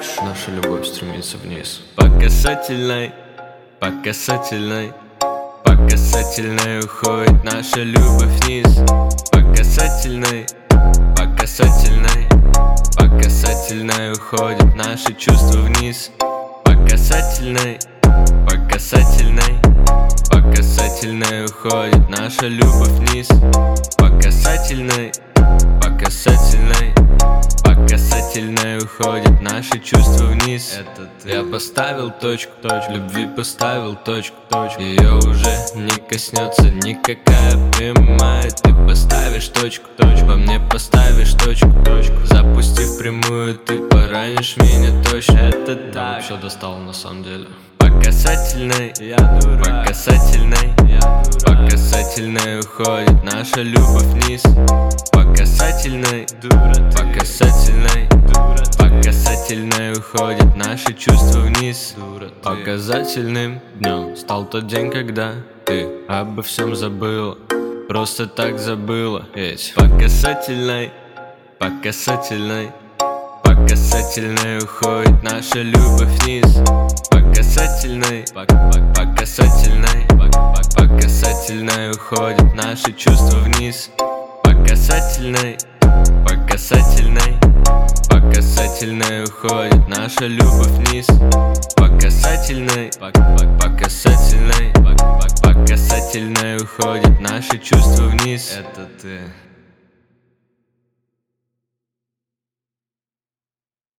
Наша любовь стремится вниз. По касательной, по касательной, по касательной уходит наша любовь вниз. По касательной, по касательной, по касательной уходит наши чувства вниз. По касательной, по касательной, по касательной уходит наша любовь вниз. По касательной, по касательной, по касательной уходит наши чувства вниз. Это ты. Я поставил точку, любви поставил точку. Ее уже не коснется никакая прямая. Ты поставишь точку, во мне поставишь точку. Запустив прямую, ты поранишь меня точно. Это так. Все достало на самом деле. По касательной, я дурак. По касательной, я дурак. По касательной уходит наша любовь вниз. По касательной, дура, по касательной, дура, по касательной уходит наши чувства вниз. Дура, показательным днем стал тот день, когда ты обо всем забыла, просто так забыла. Ведь по касательной, по касательной, по касательной уходит наша любовь вниз. По касательной, по касательной, по касательной уходит наши чувства вниз. По касательной, по касательной, по касательной уходит наша любовь вниз. По касательной, по касательной, по касательной уходит наши чувства вниз. Это ты.